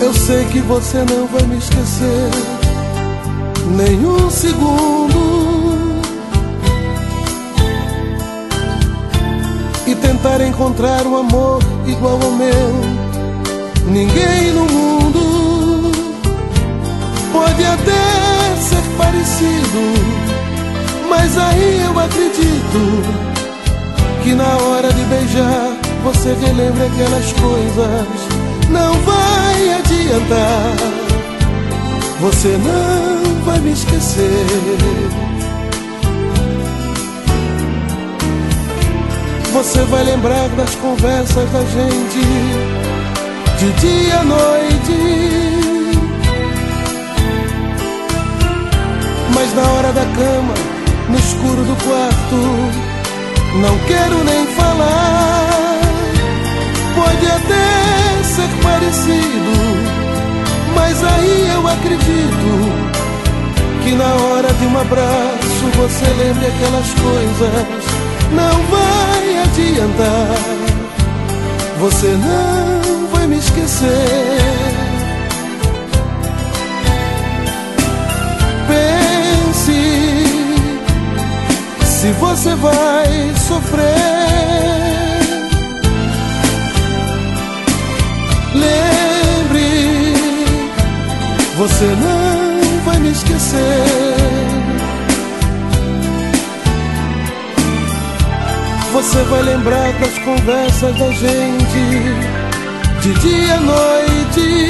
Eu sei que você não vai me esquecer nem um segundo, e tentar encontrar um amor igual ao meu, ninguém no mundo. Pode até ser parecido, mas aí eu acredito que na hora de beijar você relembra aquelas coisas. Não vai adiantar, você não vai me esquecer. Você vai lembrar das conversas da gente, de dia à noite, mas na hora da cama, no escuro do quarto, não quero nem falar. Pode até ser parecido, mas aí eu acredito que na hora de um abraço você lembre aquelas coisas. Não vai adiantar, você não vai me esquecer. Pense se você vai sofrer. Lembre, você não vai me esquecer. Você vai lembrar das conversas da gente, de dia à noite,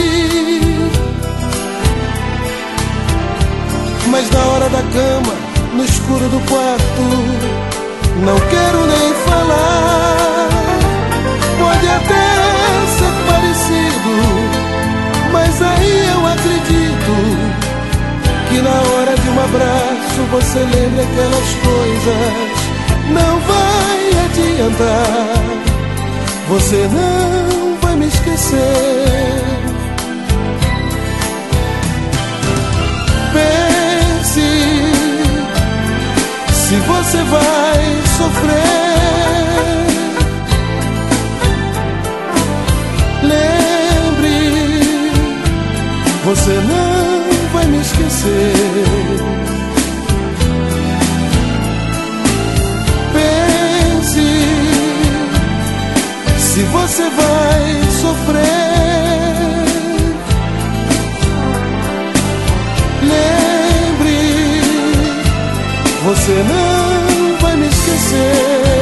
mas na hora da cama, no escuro do quarto, não quero nem falar. Pode até ser parecido, mas aí eu acredito que na hora de um abraço você lembre aquelas coisas. Não vai adiantar, você não vai me esquecer. Pense se você vai sofrer. Lembre, você não vai me esquecer. Pense se você vai sofrer. Lembre, você não vai me esquecer.